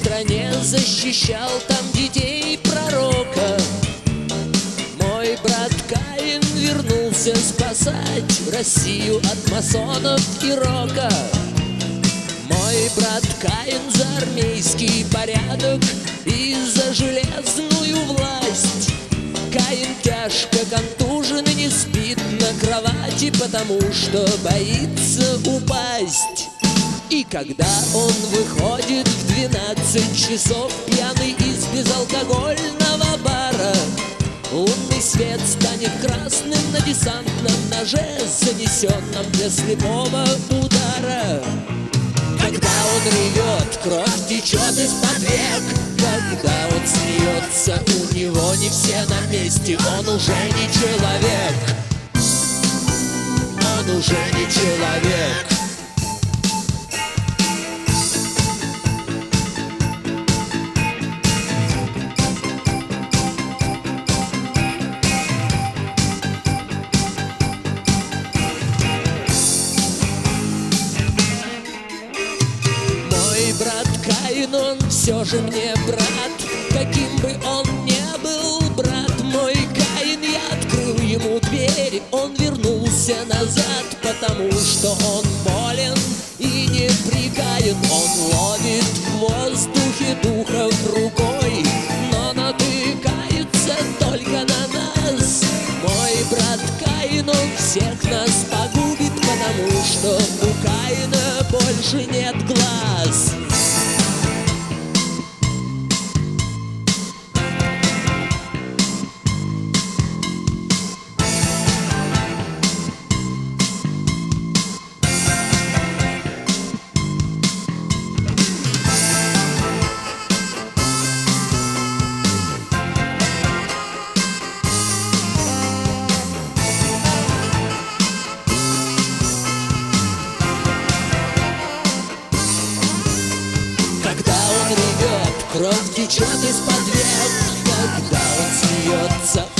стране защищал там детей пророка. Мой брат Каин вернулся спасать Россию от масонов и рока. Мой брат Каин за армейский порядок и за железную власть. Каин тяжко контужен и не спит на кровати, потому что боится упасть. И когда он выходит в 12 часов пьяный из безалкогольного бара, лунный свет станет красным на десантном ноже, занесенном для слепого удара. Когда он ревет, кровь течет из-под век. Когда он смеется, у него не все на месте. Он уже не человек. Он уже не человек. Брат Каин, он все же мне брат, каким бы он ни был, брат мой Каин. Я открыл ему дверь, он вернулся назад, потому что он болен и неприкаян. Он ловит в воздухе духов рукой, но натыкается только на нас. Мой брат Каин, он всех нас погубит, потому что у Каина больше нет глаз. Когда он ревет, кровь течет из-под век. Когда он смеется,